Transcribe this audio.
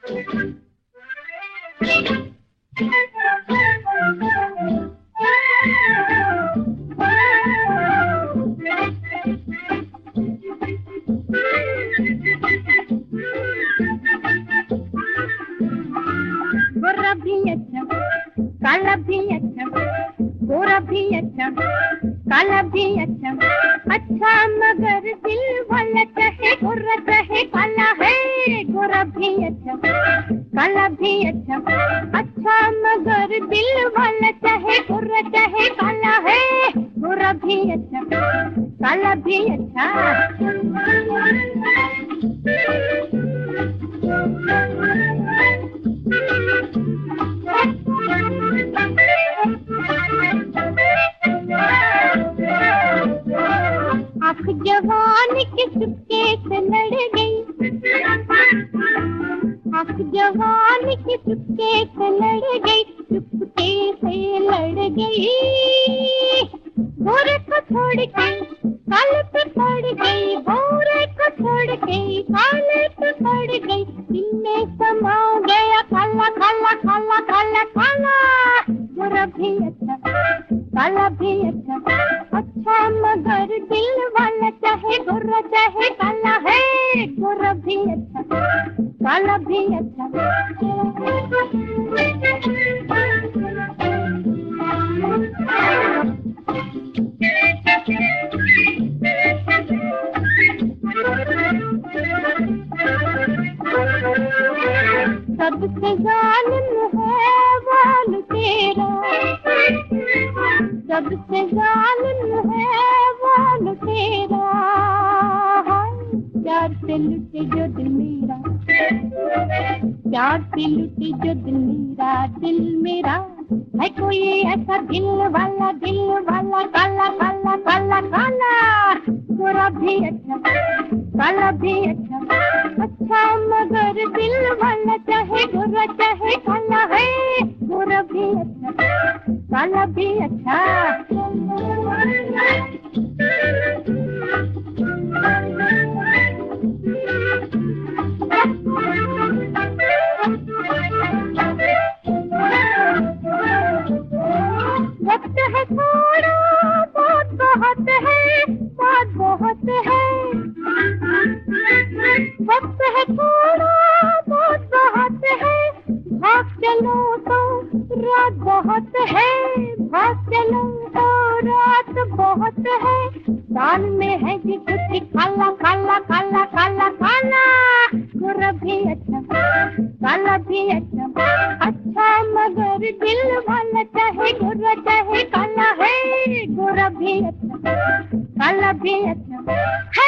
गोरा भी अच्छा, काला भी अच्छा, गोरा भी अच्छा, काला भी अच्छा, अच्छा मगर दिल वाला चाहे गोरा चाहे काला है। गोरा भी अच्छा, काला भी अच्छा, अच्छा मगर दिल वाला चाहे गोरा चाहे काला है। गोरा भी अच्छा, काला भी अच्छा। आँख जवानी के चुपके से लड़ गई, आँख जवानी के चुपके से लड़ गई, चुपके से लड़ गई। गोरे को छोड़ के काले पे पड़ गई, गोरे को छोड़ के काले पे पड़ गई। दिल में समा गया काला काला काला काला काला। गोरा भी अच्छा, काला भी अच्छा, अच्छा मगर दिल वाला चाहे गोरा चाहे काला है। गोरा भी अच्छा, काला भी अच्छा। सबसे जालिम है वाल तेरा, सबसे जालिम है वाल तेरा। प्यार से लुटे जो दिल मेरा, प्यार से लुटे जो दिल मेरा, दिल मेरा है कोई ऐसा दिल वाला काला काला काला काला। गोरा भी अच्छा, काला भी अच्छा, अच्छा मगर दिल वाला चाहे गोरा चाहे काला है। गोरा भी अच्छा, काला भी अच्छा। वक्त है थोड़ा बहुत बहुत है, बात बहुत है। वक्त है थोड़ा बहुत बहुत है, भाग चलो तो रात बहुत है। भाग चलो तो रात बहुत है। दाल में है जी कुछ काला काला काला काला काला। गोरा भी अच्छा, काला भी अच्छा, अच्छा मगर दिल वाला चाहे गोरा चाहे काला है। गोरा भी अच्छा, काला भी अच्छा है।